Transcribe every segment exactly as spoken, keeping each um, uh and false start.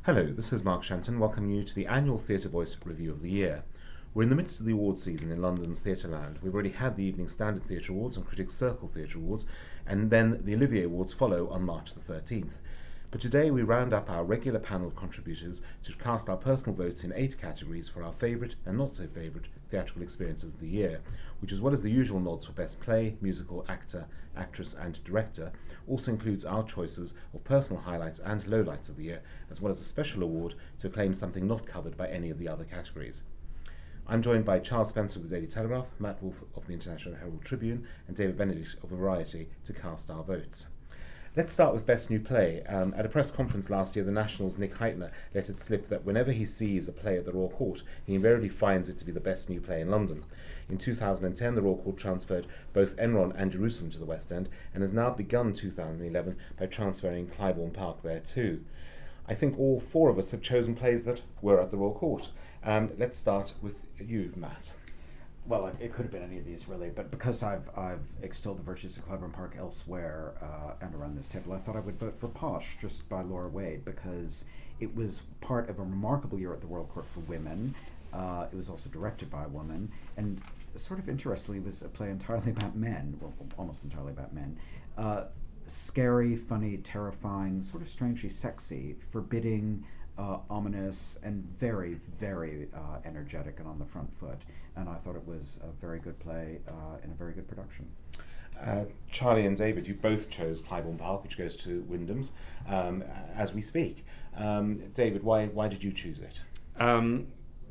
Hello, this is Mark Shanton welcoming you to the annual Theatre Voice Review of the Year. We're in the midst of the awards season in London's Theatreland. We've already had the Evening Standard Theatre Awards and Critics' Circle Theatre Awards, and then the Olivier Awards follow on March the thirteenth. But today we round up our regular panel of contributors to cast our personal votes in eight categories for our favourite and not so favourite theatrical experiences of the year, which, as well as the usual nods for Best Play, Musical, Actor, Actress and Director, also includes our choices of personal highlights and lowlights of the year, as well as a special award to acclaim something not covered by any of the other categories. I'm joined by Charles Spencer of the Daily Telegraph, Matt Wolfe of the International Herald Tribune and David Benedict of Variety to cast our votes. Let's start with Best New Play. Um, at a press conference last year, the National's Nick Heitner let it slip that whenever he sees a play at the Royal Court, he invariably finds it to be the best new play in London. In two thousand ten, the Royal Court transferred both Enron and Jerusalem to the West End, and has now begun two thousand eleven by transferring Clybourne Park there too. I think all four of us have chosen plays that were at the Royal Court. Um, let's start with you, Matt. Well, it could have been any of these, really, but because I've I've extolled the virtues of Clybourne Park elsewhere uh, and around this table, I thought I would vote for Posh, just by Laura Wade, because it was part of a remarkable year at the Royal Court for women. Uh, it was also directed by a woman, and sort of interestingly, it was a play entirely about men, well, almost entirely about men. Uh, scary, funny, terrifying, sort of strangely sexy, forbidding, Uh, ominous, and very, very uh, energetic and on the front foot. And I thought it was a very good play uh, and a very good production. Uh, Charlie and David, you both chose Clybourne Park, which goes to Wyndham's, um, as we speak. Um, David, why why did you choose it? Um,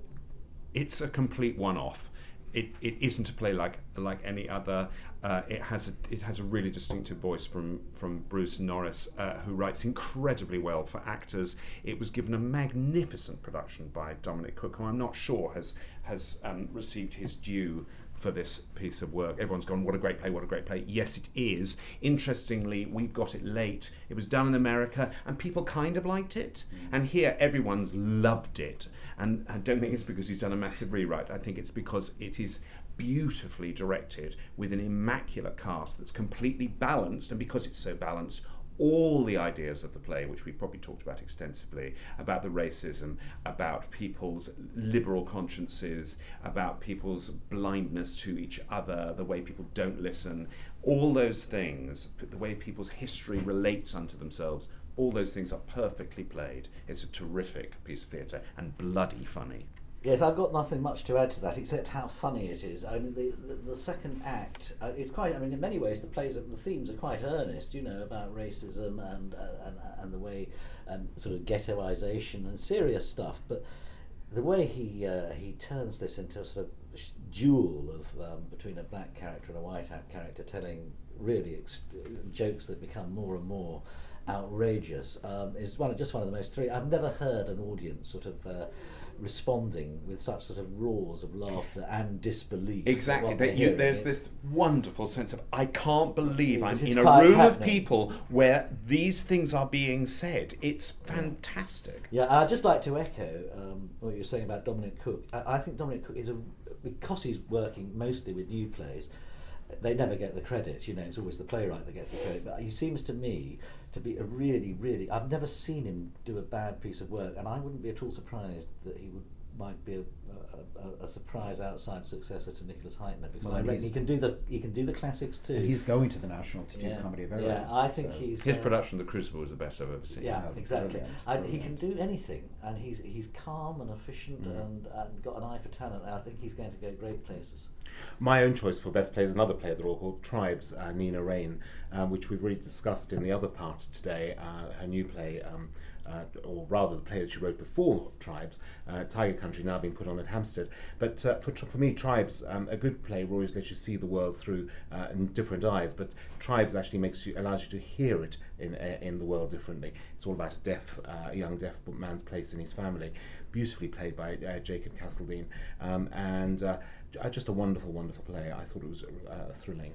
it's a complete one-off. It it isn't a play like like any other. Uh, it has a, it has a really distinctive voice from from Bruce Norris, uh, who writes incredibly well for actors. It was given a magnificent production by Dominic Cook, who I'm not sure has has um, received his due for this piece of work. Everyone's gone, what a great play, what a great play. Yes, it is. Interestingly, we've got it late. It was done in America, and people kind of liked it. Mm. And here, everyone's loved it. And I don't think it's because he's done a massive rewrite. I think it's because it is beautifully directed with an immaculate cast that's completely balanced, and because it's so balanced, all the ideas of the play, which we've probably talked about extensively, about the racism, about people's liberal consciences, about people's blindness to each other, the way people don't listen, all those things, the way people's history relates unto themselves, all those things are perfectly played. It's a terrific piece of theatre and bloody funny. Yes, I've got nothing much to add to that except how funny it is. I mean, the the, the second act, uh, it's quite. I mean, in many ways, the plays, the themes are quite earnest. You know, about racism and uh, and and the way, um, sort of ghettoization and serious stuff. But the way he uh, he turns this into a sort of duel of um, between a black character and a white character, telling really ex- jokes that become more and more outrageous, um, is one of, just one of the most thrilling. I've never heard an audience sort of uh, responding with such sort of roars of laughter and disbelief. Exactly. That you, there's it's, this wonderful sense of, I can't believe I'm in a room happening. of people where these things are being said. It's fantastic. Yeah, I'd just like to echo um, what you're saying about Dominic Cook. I, I think Dominic Cook is a, because he's working mostly with new plays, they never get the credit, you know, it's always the playwright that gets the credit, but he seems to me to be a really, really, I've never seen him do a bad piece of work, and I wouldn't be at all surprised that he would might be a, a, a, a surprise outside successor to Nicholas Heitner, because well, I reckon he can do the he can do the classics too. And he's going to the National to do yeah. Comedy of Errors. Yeah, I think so. he's his uh, production of The Crucible is the best I've ever seen. Yeah, yeah exactly. Brilliant, I, brilliant. he can do anything, and he's he's calm and efficient mm. and, and got an eye for talent. I think he's going to go great places. My own choice for Best Play is another play at the Royal Court, Tribes, uh, Nina Raine, um, which we've already discussed in the other part today, uh, her new play, um, uh, or rather the play that she wrote before Tribes, uh, Tiger Country, now being put on at Hampstead. But uh, for, for me, Tribes, um, a good play will always let you see the world through uh, in different eyes, but Tribes actually makes you allows you to hear it in uh, in the world differently. It's all about a deaf, uh, young deaf man's place in his family, beautifully played by uh, Jacob Castledine, um, and uh, just a wonderful, wonderful play. I thought it was uh, thrilling.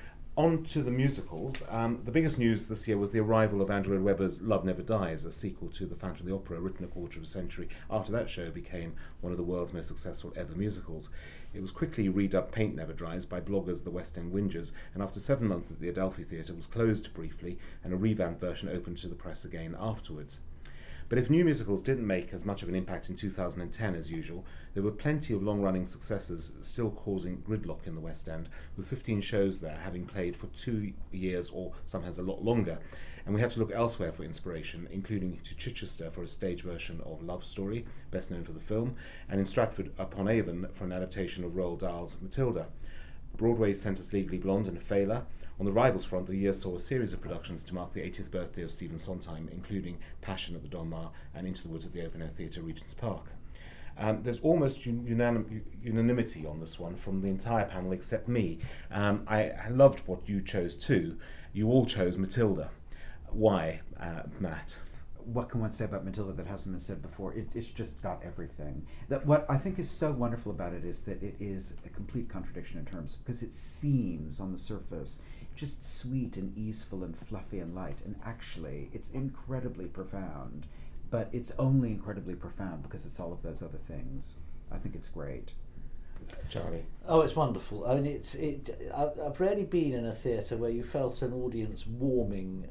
On to the musicals. Um, the biggest news this year was the arrival of Andrew Lloyd Webber's Love Never Dies, a sequel to The Phantom of the Opera, written a quarter of a century after that show became one of the world's most successful ever musicals. It was quickly redubbed Paint Never Dries by bloggers The West End Whingers, and after seven months at the Adelphi Theatre was closed briefly, and a revamped version opened to the press again afterwards. But if new musicals didn't make as much of an impact in two thousand ten as usual, there were plenty of long-running successes still causing gridlock in the West End, with fifteen shows there having played for two years or sometimes a lot longer. And we had to look elsewhere for inspiration, including to Chichester for a stage version of Love Story, best known for the film, and in Stratford-upon-Avon for an adaptation of Roald Dahl's Matilda. Broadway sent us Legally Blonde and Fela. On the rivals front, the year saw a series of productions to mark the eightieth birthday of Stephen Sondheim, including Passion at the Donmar and Into the Woods at the Open Air Theatre, Regent's Park. Um, there's almost un- unanim- unanimity on this one from the entire panel except me. Um, I, I loved what you chose too. You all chose Matilda. Why, uh, Matt? What can one say about Matilda that hasn't been said before? It, it's just got everything. That what I think is so wonderful about it is that it is a complete contradiction in terms, because it seems on the surface just sweet and easeful and fluffy and light, and actually it's incredibly profound. But it's only incredibly profound because it's all of those other things. I think it's great. Charlie? Oh, it's wonderful. I mean, it's it. I, I've rarely been in a theatre where you felt an audience warming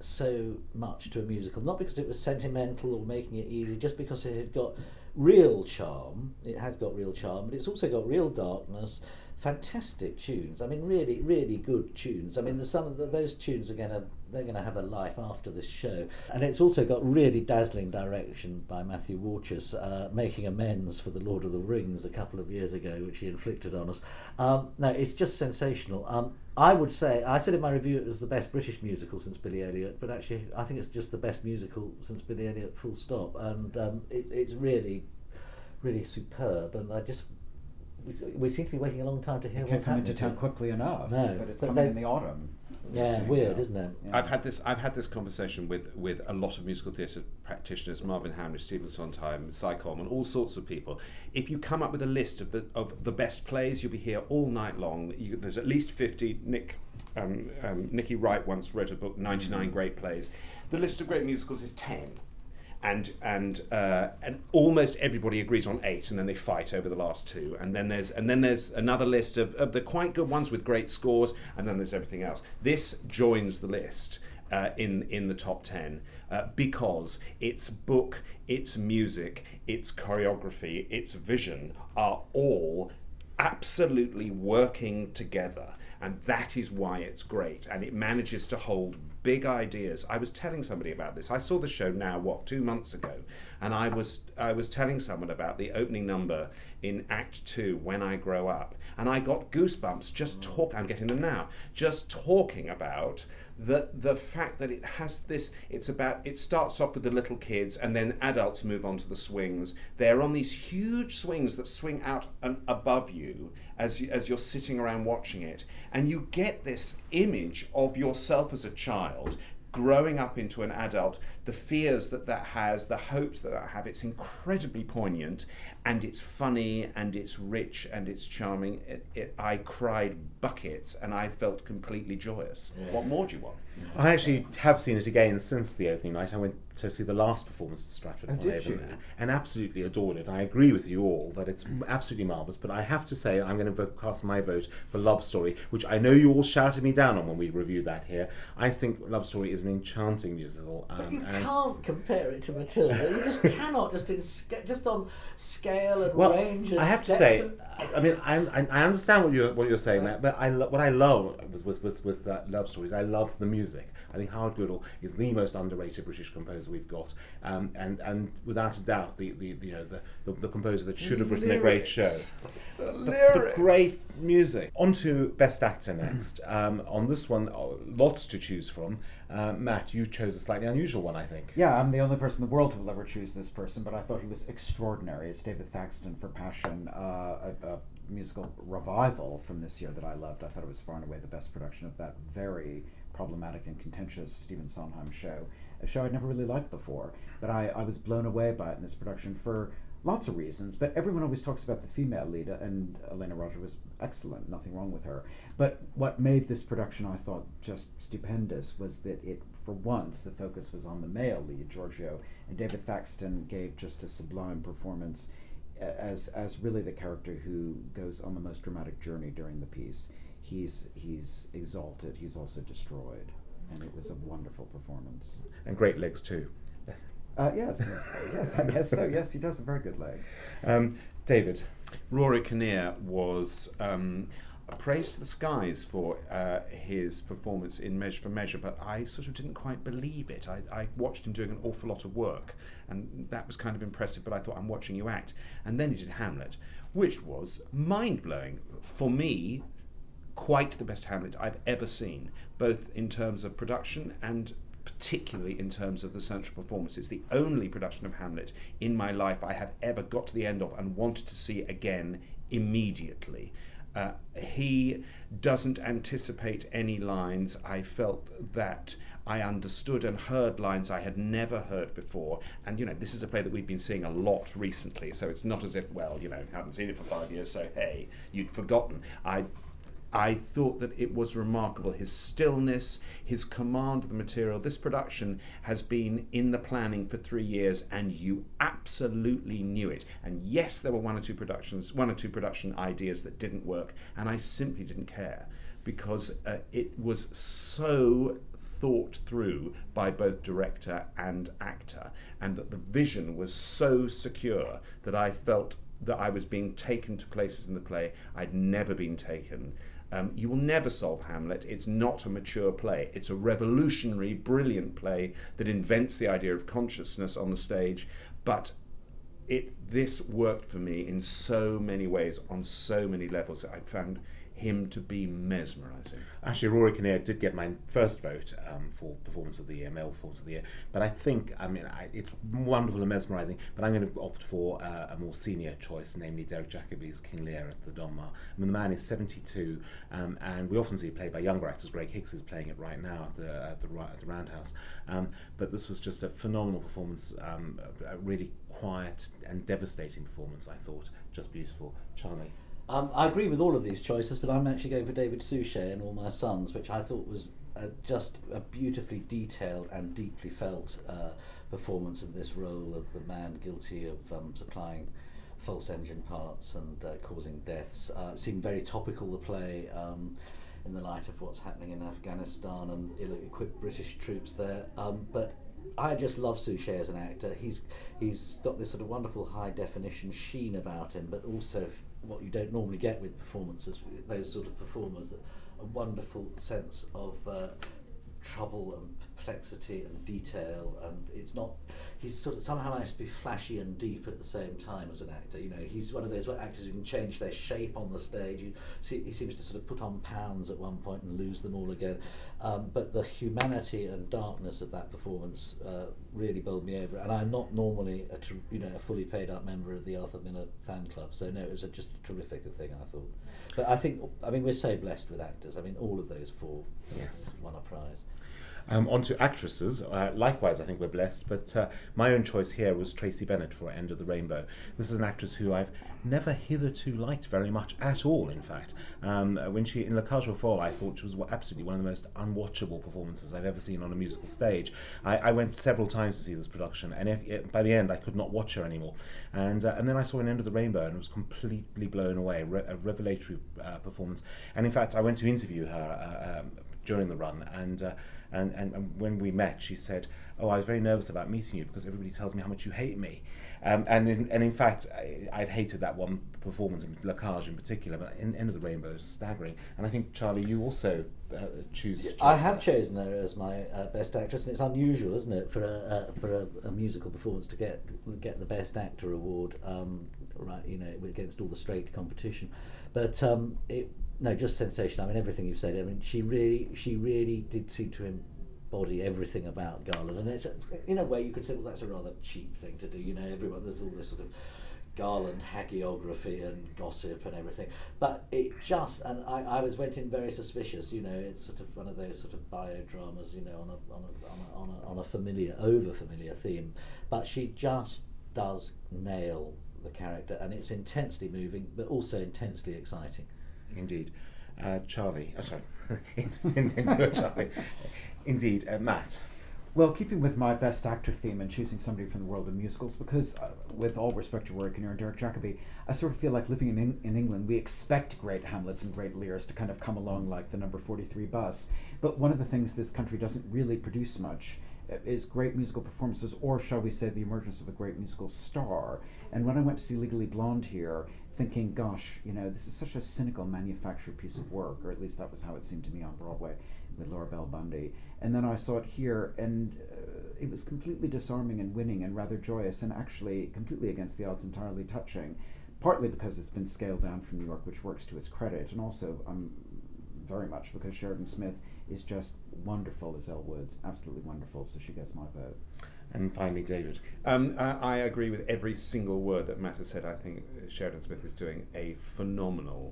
so much to a musical, not because it was sentimental or making it easy, just because it had got real charm. It has got real charm, but it's also got real darkness. Fantastic tunes. I mean, really, really good tunes. I mean, there's some of the, those tunes are gonna they're gonna have a life after this show, and it's also got really dazzling direction by Matthew Warchus, uh, making amends for the Lord of the Rings a couple of years ago, which he inflicted on us. Um, no, it's just sensational. Um, I would say, I said in my review it was the best British musical since Billy Elliot, but actually I think it's just the best musical since Billy Elliot, full stop. And um, it, it's really, really superb. And I just, we, we seem to be waiting a long time to hear It what's can't come happening. into town quickly enough, No, but it's but coming they- in the autumn. Yeah, So, weird, yeah. isn't it? Yeah. I've had this. I've had this conversation with, with a lot of musical theatre practitioners: Marvin Hamlish, Stephen Sondheim, Cy Coleman, all sorts of people. If you come up with a list of the of the best plays, you'll be here all night long. You, there's at least fifty. Nick, um, um, Nicky Wright once wrote a book, ninety-nine Great Plays. The list of great musicals is ten. And and uh, and almost everybody agrees on eight, and then they fight over the last two. And then there's and then there's another list of, of the quite good ones with great scores, and then there's everything else. This joins the list uh, in in the top ten uh, because its book, its music, its choreography, its vision are all absolutely working together. And that is why it's great, and it manages to hold big ideas. I was telling somebody about this. I saw the show now, what, two months ago, and I was I was telling someone about the opening number in Act Two, When I Grow Up, and I got goosebumps just talk. I'm getting them now. Just talking about the the fact that it has this. It's about. It starts off with the little kids, and then adults move on to the swings. They're on these huge swings that swing out and above you as you, as you're sitting around watching it, and you get this image of yourself as a child growing up into an adult, the fears that that has, the hopes that that have. It's incredibly poignant, and it's funny, and it's rich, and it's charming. It, it, I cried buckets, and I felt completely joyous. Yes. What more do you want? I actually have seen it again since the opening night. I went to see the last performance at Stratford Oh, upon did Avon you? there, and absolutely adored it. I agree with you all that it's absolutely marvellous, but I have to say I'm going to vote, cast my vote for Love Story, which I know you all shouted me down on when we reviewed that here. I think Love Story is an enchanting musical. Um, But you and can't compare it to Matilda. You just cannot, just in sca- just on scale and Well, range. And I have to depth say, and- I mean, I, I I understand what you're what you're saying, Matt, but I lo- what I love with with with, with uh, Love Stories, I love the music. I think Howard Goodall is the most underrated British composer we've got, um, and and without a doubt, the, the, the you know the, the the composer that should have written a great show. The But, lyrics. but great music. On to Best Actor next. Um, on this one, oh, lots to choose from. Uh, Matt, you chose a slightly unusual one, I think. Yeah, I'm the only person in the world who will ever choose this person, but I thought he was extraordinary. It's David Thaxton for Passion, uh, a, a musical revival from this year that I loved. I thought it was far and away the best production of that very problematic and contentious Stephen Sondheim show, a show I'd never really liked before. But I, I was blown away by it in this production for lots of reasons, but everyone always talks about the female lead, and Elena Roger was excellent, nothing wrong with her. But what made this production, I thought, just stupendous was that it, for once, the focus was on the male lead, Giorgio, and David Thaxton gave just a sublime performance as as really the character who goes on the most dramatic journey during the piece. He's he's exalted, he's also destroyed, and it was a wonderful performance. And great legs too. Uh, yes, yes, I guess so. Yes, he does have very good legs. Um, David. Rory Kinnear was um, praised to the skies for uh, his performance in Measure for Measure, but I sort of didn't quite believe it. I, I watched him doing an awful lot of work, and that was kind of impressive, but I thought, I'm watching you act. And then he did Hamlet, which was mind-blowing. For me, quite the best Hamlet I've ever seen, both in terms of production and particularly in terms of the central performance. It's the only production of Hamlet in my life I have ever got to the end of and wanted to see again immediately. Uh, he doesn't anticipate any lines. I felt that I understood and heard lines I had never heard before. And, you know, this is a play that we've been seeing a lot recently, so it's not as if, well, you know, haven't seen it for five years, so hey, you'd forgotten. I I thought that it was remarkable. His stillness, his command of the material. This production has been in the planning for three years, and you absolutely knew it. And yes, there were one or two productions, one or two production ideas that didn't work, and I simply didn't care because uh, it was so thought through by both director and actor, and that the vision was so secure that I felt that I was being taken to places in the play I'd never been taken. Um, you will never solve Hamlet. It's not a mature play. It's a revolutionary, brilliant play that invents the idea of consciousness on the stage, but it this worked for me in so many ways, on so many levels, that I found him to be mesmerising. Actually, Rory Kinnear did get my first vote um, for Performance of the Year, Male Performance of the Year. But I think, I mean, I, it's wonderful and mesmerising, but I'm going to opt for uh, a more senior choice, namely Derek Jacobi's King Lear at the Donmar. I mean, the man is seventy-two, um, and we often see it played by younger actors. Greg Hicks is playing it right now at the, at the, at the Roundhouse. Um, but this was just a phenomenal performance, um, a, a really quiet and devastating performance, I thought. Just beautiful. Charlie? Um, I agree with all of these choices, but I'm actually going for David Suchet and All My Sons, which I thought was uh, just a beautifully detailed and deeply felt uh, performance of this role of the man guilty of um, supplying false engine parts and uh, causing deaths. Uh, it seemed very topical, the play, um, in the light of what's happening in Afghanistan and ill-equipped British troops there. Um, but I just love Suchet as an actor. He's he's got this sort of wonderful high-definition sheen about him, but also what you don't normally get with performances, those sort of performers, that a wonderful sense of uh, trouble and perplexity and detail, and it's not, he's sort of somehow managed to be flashy and deep at the same time as an actor. You know, he's one of those actors who can change their shape on the stage. You see, he seems to sort of put on pounds at one point and lose them all again. Um, but the humanity and darkness of that performance uh, really bowled me over. And I'm not normally a tr- you know a fully paid up member of the Arthur Miller fan club, so no, it was a, just a terrific thing, I thought. But I think, I mean, we're so blessed with actors. I mean, all of those four Yes. won a prize. Um, on to actresses. Uh, likewise, I think we're blessed, but uh, my own choice here was Tracy Bennett for End of the Rainbow. This is an actress who I've never hitherto liked very much at all, in fact. Um, when she, in La Cage aux Folles, I thought she was absolutely one of the most unwatchable performances I've ever seen on a musical stage. I, I went several times to see this production, and if, it, by the end, I could not watch her anymore. And uh, and then I saw an End of the Rainbow, and was completely blown away. Re- a revelatory uh, performance. And in fact, I went to interview her uh, um, during the run, and uh, And, and, and when we met, she said, "Oh, I was very nervous about meeting you because everybody tells me how much you hate me." Um, and in, and in fact, I, I'd hated that one performance, in La Cage in particular, but in End of the Rainbow is staggering. And I think, Charlie, you also uh, choose. choose I have that. chosen her as my uh, best actress, and it's unusual, isn't it, for a uh, for a, a musical performance to get get the Best Actor award, um, right? You know, against all the straight competition, but um, it. No, just sensation. I mean, everything you've said. I mean, she really, she really did seem to embody everything about Garland, and it's a, in a way you could say, well, that's a rather cheap thing to do. You know, everyone there's all this sort of Garland hagiography and gossip and everything, but it just and I, I was went in very suspicious. You know, it's sort of one of those sort of biodramas. You know, on a on a on a on a, on a familiar, over familiar theme, but she just does nail the character, and it's intensely moving, but also intensely exciting. Indeed. Uh, Charlie, oh sorry, Indeed, Charlie. Indeed, uh, Matt. Well, keeping with my Best Actor theme and choosing somebody from the world of musicals, because uh, with all respect to Rory Kinnear and Derek Jacobi, I sort of feel like living in in, in England, we expect great Hamlets and great Lears to kind of come along like the number forty-three bus. But one of the things this country doesn't really produce much is great musical performances, or shall we say the emergence of a great musical star. And when I went to see Legally Blonde here, thinking, gosh, you know, this is such a cynical manufactured piece of work, or at least that was how it seemed to me on Broadway with Laura Bell Bundy. And then I saw it here, and uh, it was completely disarming and winning and rather joyous, and actually completely against the odds, entirely touching, partly because it's been scaled down from New York, which works to its credit, and also um, very much because Sheridan Smith is just wonderful as Elle Woods, absolutely wonderful, so she gets my vote. And finally, David. Um, uh, I agree with every single word that Matt has said. I think Sheridan Smith is doing a phenomenal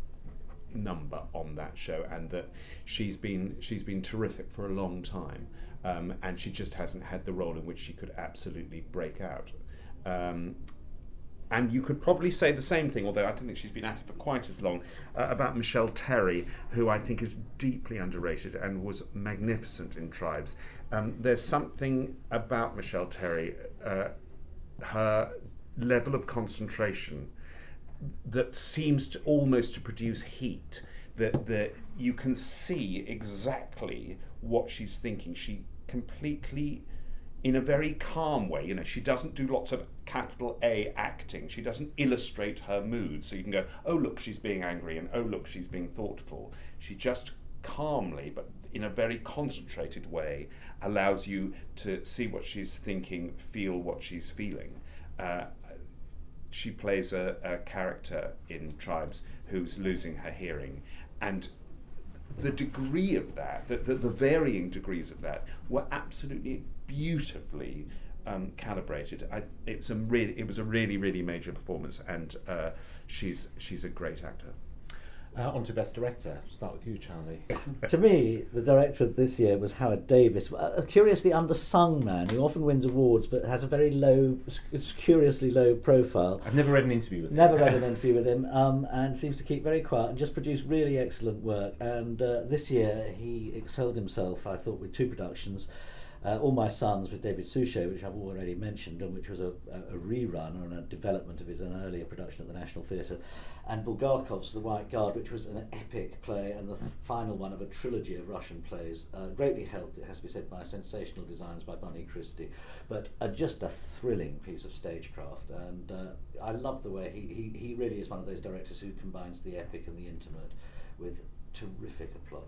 number on that show, and that she's been she's been terrific for a long time, um, and she just hasn't had the role in which she could absolutely break out. Um, And you could probably say the same thing, although I don't think she's been at it for quite as long, uh, about Michelle Terry, who I think is deeply underrated and was magnificent in Tribes. Um, there's something about Michelle Terry, uh, her level of concentration, that seems to almost to produce heat, that, that you can see exactly what she's thinking. She completely, in a very calm way, you know, she doesn't do lots of capital A acting. She doesn't illustrate her mood, so you can go, oh look, she's being angry, and oh look, she's being thoughtful. She just calmly, but in a very concentrated way, allows you to see what she's thinking, feel what she's feeling. Uh, she plays a, a character in Tribes who's losing her hearing, and the degree of that, the, the, the varying degrees of that, were absolutely beautifully um, calibrated. I, it was a really, it was a really, really major performance, and uh, she's she's a great actor. Uh, on to Best Director. Start with you, Charlie. To me, the director of this year was Howard Davis, a curiously undersung man who often wins awards but has a very low, curiously low profile. I've never read an interview with him. Never read an interview with him, um, and seems to keep very quiet and just produced really excellent work. And uh, this year he excelled himself, I thought, with two productions. Uh, All My Sons with David Suchet, which I've already mentioned, and which was a, a, a rerun or a development of his own earlier production at the National Theatre, and Bulgakov's The White Guard, which was an epic play and the th- final one of a trilogy of Russian plays, uh, greatly helped, it has to be said, by sensational designs by Bunny Christie, but uh, just a thrilling piece of stagecraft. And uh, I love the way he, he, he really is one of those directors who combines the epic and the intimate with terrific aplomb.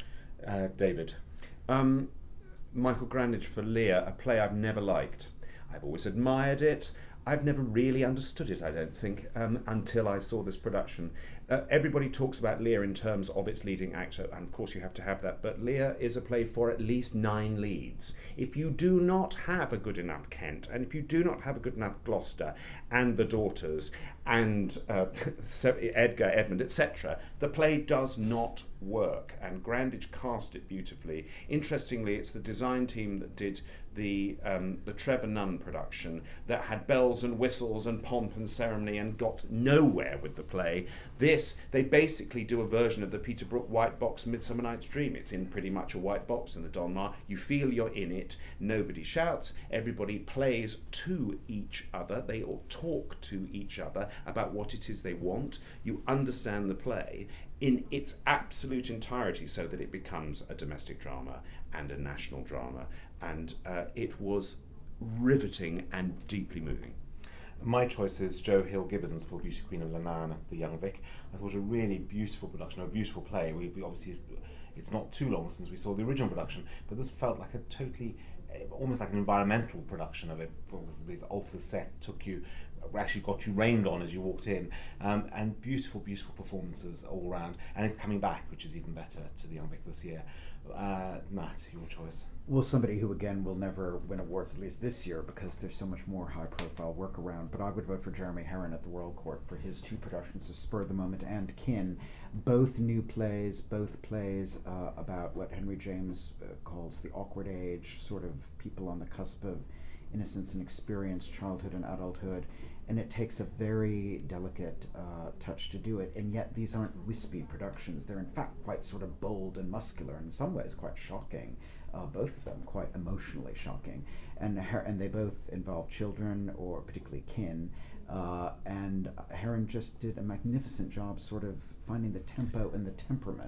Uh, David. Um, Michael Grandage for Lear, a play I've never liked. I've always admired it. I've never really understood it, I don't think, um, until I saw this production. Uh, everybody talks about Lear in terms of its leading actor, and of course you have to have that, but Lear is a play for at least nine leads. If you do not have a good enough Kent, and if you do not have a good enough Gloucester, and the daughters, and uh, Edgar, Edmund, et cetera, the play does not work, and Grandage cast it beautifully. Interestingly, it's the design team that did the um, the Trevor Nunn production that had bells and whistles and pomp and ceremony and got nowhere with the play. This, they basically do a version of the Peter Brook White Box Midsummer Night's Dream. It's in pretty much a white box in the Donmar. You feel you're in it. Nobody shouts. Everybody plays to each other. They all talk to each other about what it is they want. You understand the play in its absolute entirety so that it becomes a domestic drama and a national drama. And uh, it was riveting and deeply moving. My choice is Joe Hill Gibbons for Beauty Queen of Lannan, The Young Vic. I thought a really beautiful production, a beautiful play. We, we obviously, it's not too long since we saw the original production, but this felt like a totally, almost like an environmental production of it. With Ulster set, took you, actually got you rained on as you walked in, um, and beautiful, beautiful performances all around. And it's coming back, which is even better, to The Young Vic this year. Uh, Matt, your choice. Well, somebody who, again, will never win awards, at least this year, because there's so much more high-profile work around, but I would vote for Jeremy Herron at the Royal Court for his two productions of Spur of the Moment and Kin, both new plays, both plays uh, about what Henry James uh, calls the awkward age, sort of people on the cusp of innocence and experience, childhood and adulthood, and it takes a very delicate uh, touch to do it, and yet these aren't wispy productions. They're in fact quite sort of bold and muscular, and in some ways quite shocking. Uh, both of them quite emotionally shocking, and Her- and they both involve children, or particularly kin, uh, and Herron just did a magnificent job sort of finding the tempo and the temperament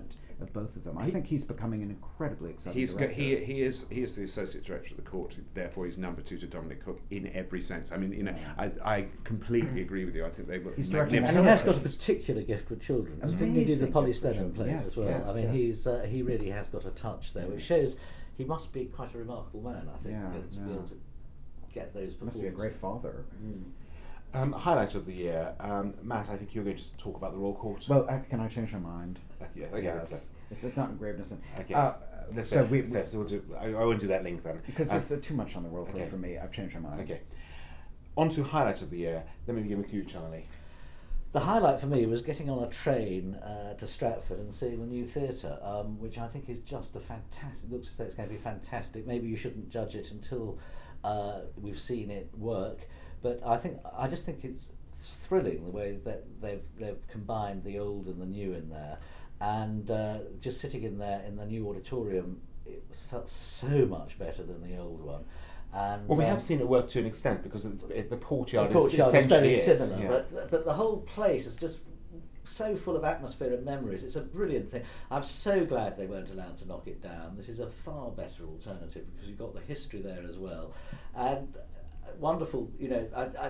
of both of them. I He- think he's becoming an incredibly exciting He's go, director. he he is he is the associate director of the court. Therefore, he's number two to Dominic Cook in every sense. I mean, you know, Yeah. I, I completely agree with you. I think they were He's directing And magnificent. he has got a Televisions. particular gift with children. Didn't he do the Amazing Polly gift with Stedman children. plays Yes, as well? yes, I mean, yes. he's uh, he really has got a touch there, which Yes. shows he must be quite a remarkable man. I think Yeah, uh, to be yeah. able to get those performances. Must be a great father. Mm. Um, highlight of the year, um, Matt. I think you're going to talk about the Royal Court. Well, uh, can I change my mind? Uh, yeah, okay, Yeah, let's it's, it's, it's not engraved in. Okay. Uh, Let's so say- we, let's say- so we'll do, I, I won't do that link then. because Um, there's uh, too much on the World Court okay. for me. I've changed my mind. Okay. On to highlight of the year. Let me begin with you, Charlie. The highlight for me was getting on a train uh, to Stratford and seeing the new theatre, um, which I think is just a fantastic. Looks as though it's going to be fantastic. Maybe you shouldn't judge it until uh, we've seen it work, but I think I just think it's thrilling the way that they've they've combined the old and the new in there, and uh, just sitting in there in the new auditorium, it was, felt so much better than the old one. And, Well, we um, have seen it work to an extent because it's, it, the courtyard, the courtyard is is very essentially it. similar, yeah. but but the whole place is just so full of atmosphere and memories. It's a brilliant thing. I'm so glad they weren't allowed to knock it down. This is a far better alternative because you've got the history there as well, and uh, wonderful. You know, I I,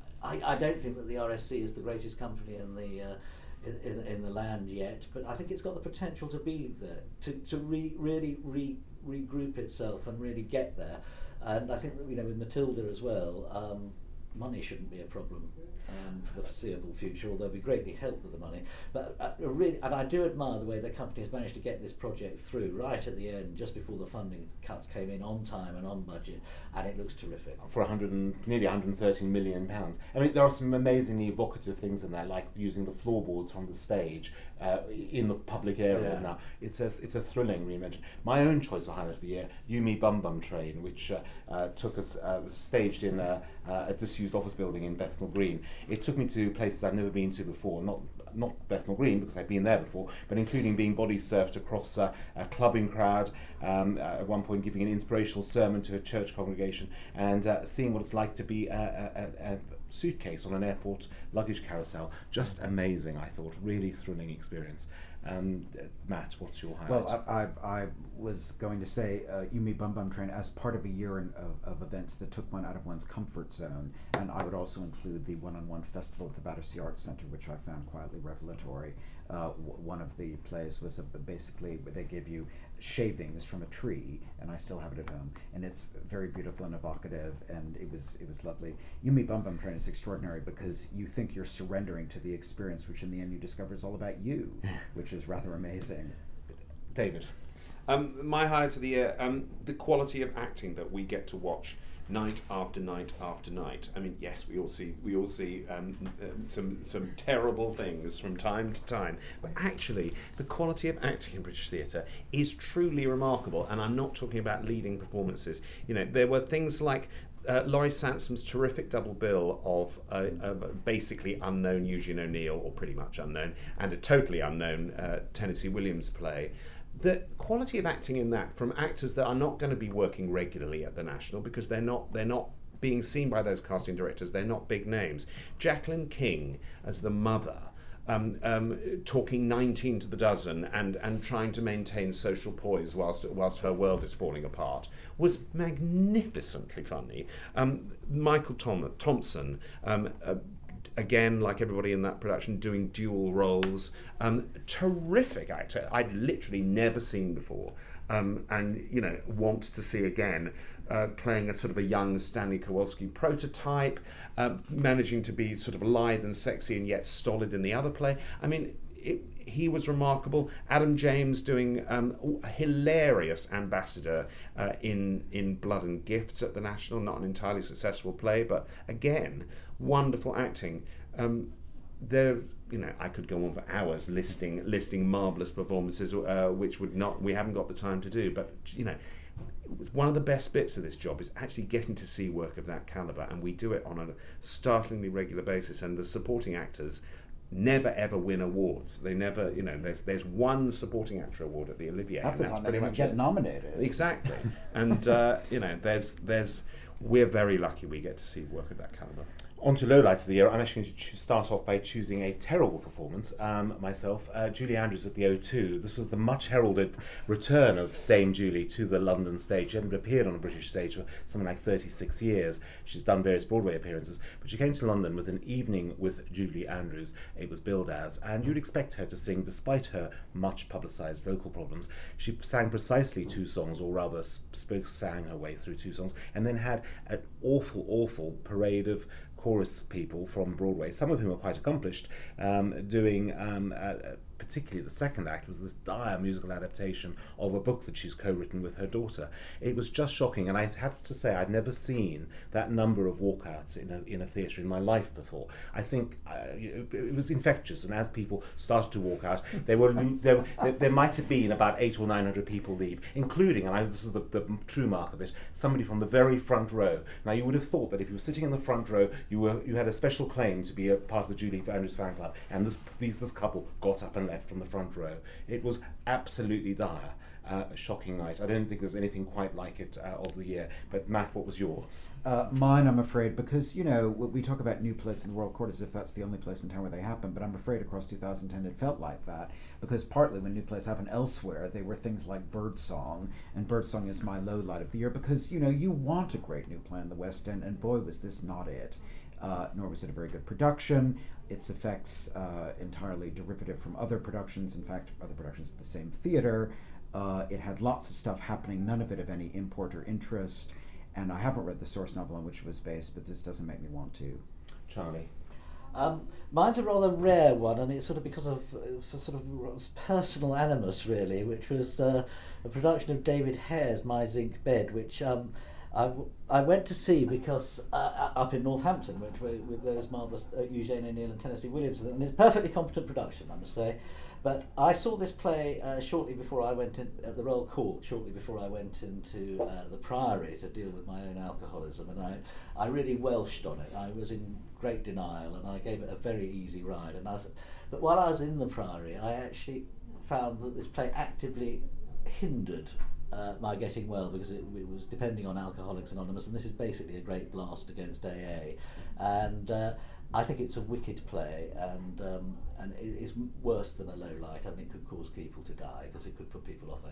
I I don't think that the R S C is the greatest company in the. Uh, in, in, in the land yet, but I think it's got the potential to be there, to, to re, really re, regroup itself and really get there. And I think that, you know, with Matilda as well, um, money shouldn't be a problem um, for the foreseeable future, although we greatly help with the money. But uh, really, and I do admire the way the company has managed to get this project through right at the end, just before the funding cuts came in, on time and on budget, and it looks terrific. For one hundred and, nearly one hundred thirteen million pounds. I mean, there are some amazingly evocative things in there, like using the floorboards from the stage uh, in the public areas. Yeah. Now, it's a it's a thrilling reinvention. My own choice for highlight of the year, You Me Bum Bum Train, which uh, uh, took us uh, was staged in a, uh, a disused office building in Bethnal Green. It took me to places I've never been to before, not not Bethnal Green because I've been there before, but including being body surfed across uh, a clubbing crowd, um, uh, at one point giving an inspirational sermon to a church congregation, and uh, seeing what it's like to be a, a, a, a suitcase on an airport luggage carousel. Just amazing, I thought. Really thrilling experience. Um, uh, Matt, what's your highlight? Well, I, I, I was going to say uh, You Me Bum Bum Train as part of a year in, of, of events that took one out of one's comfort zone, and I would also include the one-on-one festival at the Battersea Arts Centre, which I found quietly revelatory. Uh, w- one of the plays was a, basically they give you shavings from a tree, and I still have it at home, and it's very beautiful and evocative, and it was it was lovely. You Me Bum Bum Train is extraordinary because you think you're surrendering to the experience, which in the end you discover is all about you, which is rather amazing. David. Um, my highlights of the year, um, the quality of acting that we get to watch night after night after night. I mean, yes, we all see we all see um, um, some some terrible things from time to time, but actually, the quality of acting in British theatre is truly remarkable. And I'm not talking about leading performances. You know, there were things like Uh, Laurie Sansom's terrific double bill of a, of a basically unknown Eugene O'Neill, or pretty much unknown, and a totally unknown uh, Tennessee Williams play. The quality of acting in that from actors that are not going to be working regularly at the National because they're not they're not being seen by those casting directors. They're not big names. Jacqueline King as the mother. Um, um, talking nineteen to the dozen and, and trying to maintain social poise whilst whilst her world is falling apart was magnificently funny. Um, Michael Tom- Thompson, um, uh, again, like everybody in that production, doing dual roles. Um, terrific actor I'd literally never seen before, um, and you know want to see again. Uh, playing a sort of a young Stanley Kowalski prototype, uh, managing to be sort of lithe and sexy and yet stolid in the other play. I mean, it, he was remarkable. Adam James doing um, a hilarious ambassador uh, in in Blood and Gifts at the National. Not an entirely successful play, but again, wonderful acting. Um, there, you know, I could go on for hours listing listing marvelous performances, uh, which would not we haven't got the time to do. But you know. One of the best bits of this job is actually getting to see work of that calibre, and we do it on a startlingly regular basis. And the supporting actors never ever win awards. They never, you know, there's there's one supporting actor award at the Olivier, Half and the that's time they pretty don't much get it. nominated. Exactly, and uh, you know, there's there's we're very lucky we get to see work of that calibre. On to lowlights of the year, I'm actually going to ch- start off by choosing a terrible performance um, myself. Uh, Julie Andrews at the O two. This was the much heralded return of Dame Julie to the London stage. She hadn't appeared on a British stage for something like thirty-six years. She's done various Broadway appearances, but she came to London with An Evening with Julie Andrews, it was billed as, and you'd expect her to sing despite her much publicised vocal problems. She sang precisely two songs, or rather spoke, sang her way through two songs, and then had an awful, awful parade of chorus people from Broadway, some of whom are quite accomplished, um, doing um, uh, particularly the second act was this dire musical adaptation of a book that she's co-written with her daughter. It was just shocking, and I have to say I've never seen that number of walkouts in a in a theatre in my life before. I think uh, it was infectious, and as people started to walk out, they were there, there, there might have been about eight or nine hundred people leave, including, and I, this is the, the true mark of it, somebody from the very front row. Now you would have thought that if you were sitting in the front row, you were you had a special claim to be a part of the Julie Andrews fan club, and this these, this couple got up and left from the front row. It was absolutely dire. Uh, a shocking night. I don't think there's anything quite like it uh, of the year. But Matt, what was yours? Uh, mine, I'm afraid, because, you know, we talk about new plays in the Royal Court as if that's the only place in town where they happen, but I'm afraid across two thousand ten it felt like that, because partly when new plays happen elsewhere, they were things like Birdsong, and Birdsong is my low light of the year, because, you know, you want a great new play in the West End, and boy, was this not it. Uh, nor was it a very good production. Its effects uh, entirely derivative from other productions, in fact, other productions at the same theatre. Uh, it had lots of stuff happening, none of it of any import or interest, and I haven't read the source novel on which it was based, but this doesn't make me want to. Charlie? Um, mine's a rather rare one, and it's sort of because of uh, for sort of personal animus, really, which was uh, a production of David Hare's My Zinc Bed, which um, I, w- I went to see because uh, up in Northampton, which were, with those marvellous uh, Eugene O'Neill and Tennessee Williams, and it's a perfectly competent production, I must say. But I saw this play uh, shortly before I went in, at the Royal Court, shortly before I went into uh, the Priory to deal with my own alcoholism, and I, I really welshed on it. I was in great denial, and I gave it a very easy ride. And I was, but while I was in the Priory, I actually found that this play actively hindered uh, my getting well, because it, it was depending on Alcoholics Anonymous, and this is basically a great blast against A A. And uh, I think it's a wicked play, and um, and it is worse than a low light. I mean, it could cause people to die because it could put people off A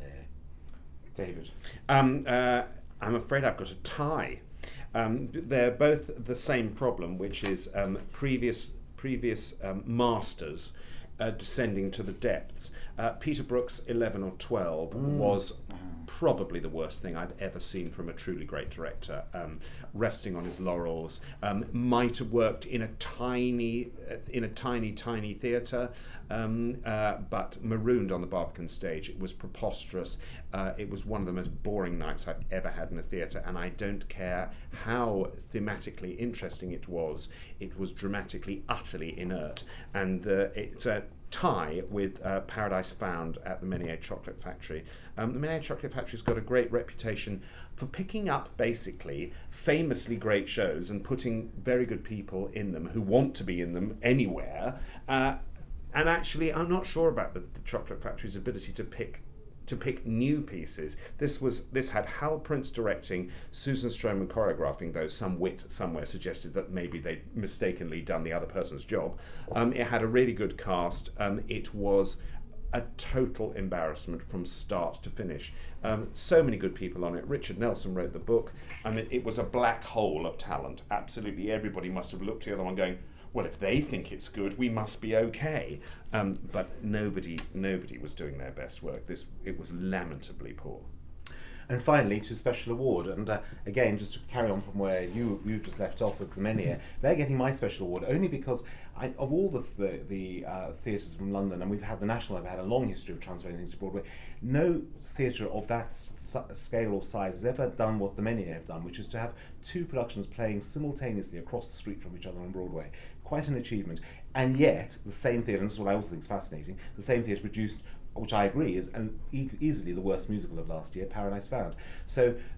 A. David? Um, uh, I'm afraid I've got a tie. Um, they're both the same problem, which is um, previous previous um, masters uh, descending to the depths. Uh, Peter Brook's eleven or twelve mm. was probably the worst thing I'd ever seen from a truly great director. Um, resting on his laurels, um, might have worked in a tiny, uh, in a tiny, tiny theatre, um, uh, but marooned on the Barbican stage. It was preposterous. Uh, it was one of the most boring nights I've ever had in a theatre, and I don't care how thematically interesting it was. It was dramatically, utterly inert, and uh, it's a tie with uh, Paradise Found at the Menier Chocolate Factory. Um, the Menier Chocolate Factory's got a great reputation for picking up basically famously great shows and putting very good people in them who want to be in them anywhere. Uh, and actually, I'm not sure about the, the Chocolate Factory's ability to pick to pick new pieces. This was this had Hal Prince directing, Susan Stroman choreographing, though some wit somewhere suggested that maybe they'd mistakenly done the other person's job. Um, it had a really good cast. Um, it was a total embarrassment from start to finish. Um, so many good people on it. Richard Nelson wrote the book. I mean, it was a black hole of talent. Absolutely everybody must have looked at the other one going, well, if they think it's good, we must be okay. Um, but nobody, nobody was doing their best work. This, it was lamentably poor. And finally, to special award, and uh, again, just to carry on from where you you just left off with the Menier, they're getting my special award only because I, of all the the, the uh, theatres from London, and we've had the National, I've had a long history of transferring things to Broadway. No theatre of that s- scale or size has ever done what the Menier have done, which is to have two productions playing simultaneously across the street from each other on Broadway. Quite an achievement. And yet, the same theatre, and this is what I also think is fascinating, the same theatre produced, which I agree is an e- easily the worst musical of last year, Paradise Found. So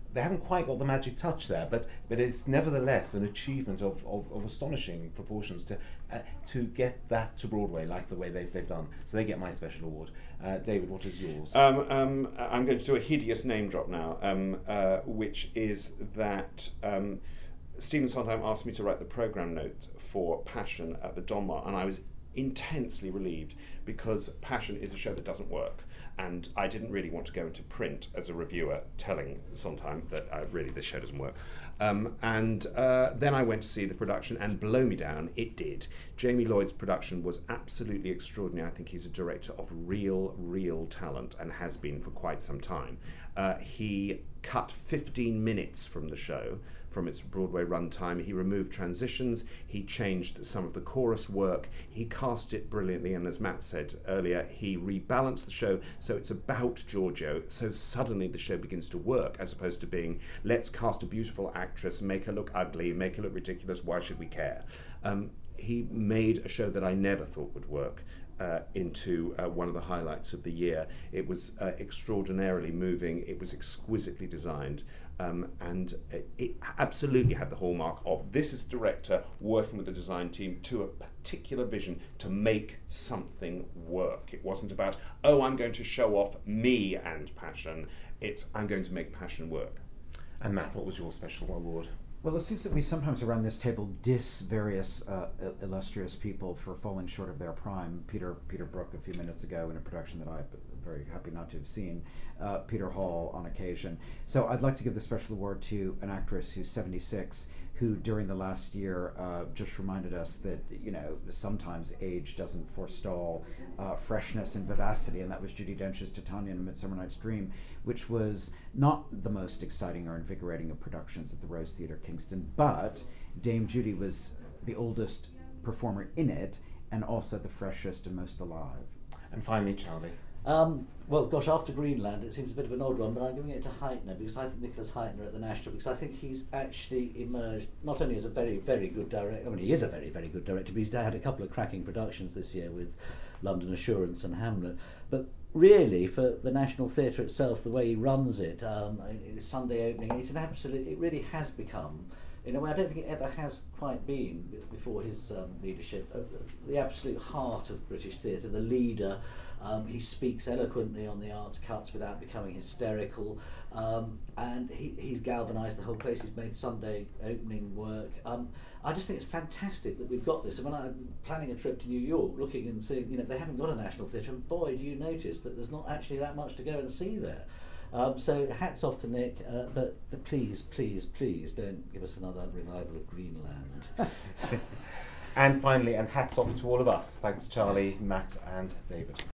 they haven't quite got the magic touch there, but but it's nevertheless an achievement of, of, of astonishing proportions to uh, to get that to Broadway like the way they've, they've done. So they get my special award. Uh, David, what is yours? Um, um, I'm going to do a hideous name drop now, um, uh, which is that um, Stephen Sondheim asked me to write the programme note for Passion at the Donmar, and I was intensely relieved because Passion is a show that doesn't work. And I didn't really want to go into print as a reviewer telling Sondheim that uh, really this show doesn't work. Um, and uh, then I went to see the production, and blow me down, it did. Jamie Lloyd's production was absolutely extraordinary. I think he's a director of real, real talent and has been for quite some time. Uh, he cut fifteen minutes from the show, from its Broadway runtime. He removed transitions, he changed some of the chorus work, he cast it brilliantly, and as Matt said earlier, he rebalanced the show so it's about Giorgio, so suddenly the show begins to work, as opposed to being, let's cast a beautiful actress, make her look ugly, make her look ridiculous, why should we care? Um, he made a show that I never thought would work Uh, into uh, one of the highlights of the year. It was uh, extraordinarily moving, it was exquisitely designed, um, and it, it absolutely had the hallmark of this is the director working with the design team to a particular vision to make something work. It wasn't about, oh, I'm going to show off me and Passion, it's I'm going to make Passion work. And Matt, what was your special award? Well, it seems that we sometimes around this table diss various uh, illustrious people for falling short of their prime. Peter Peter Brook a few minutes ago in a production that I'm very happy not to have seen. Uh, Peter Hall on occasion. So I'd like to give the special award to an actress who's seventy-six, who during the last year uh, just reminded us that, you know, sometimes age doesn't forestall uh, freshness and vivacity, and that was Judi Dench's Titania in A Midsummer Night's Dream, which was not the most exciting or invigorating of productions at the Rose Theatre Kingston, but Dame Judi was the oldest performer in it and also the freshest and most alive. And finally, Charlie. Um, well, gosh, after Greenland, it seems a bit of an odd one, but I'm giving it to Heitner because I think Nicholas Heitner at the National, because I think he's actually emerged not only as a very, very good director, I mean, he is a very, very good director, but he's had a couple of cracking productions this year with London Assurance and Hamlet, but really, for the National Theatre itself, the way he runs it, um, his Sunday opening, it's an absolute, it really has become, in a way I don't think it ever has quite been before his um, leadership, uh, the absolute heart of British theatre, the leader. Um, he speaks eloquently on the arts cuts without becoming hysterical, um, and he, he's galvanised the whole place. He's made Sunday opening work. Um, I just think it's fantastic that we've got this. And when I'm planning a trip to New York, looking and seeing, you know, they haven't got a National Theatre, and boy, do you notice that there's not actually that much to go and see there. Um, so hats off to Nick, uh, but the, please, please, please don't give us another unreliable of Greenland. And finally, and hats off to all of us. Thanks, Charlie, Matt, and David.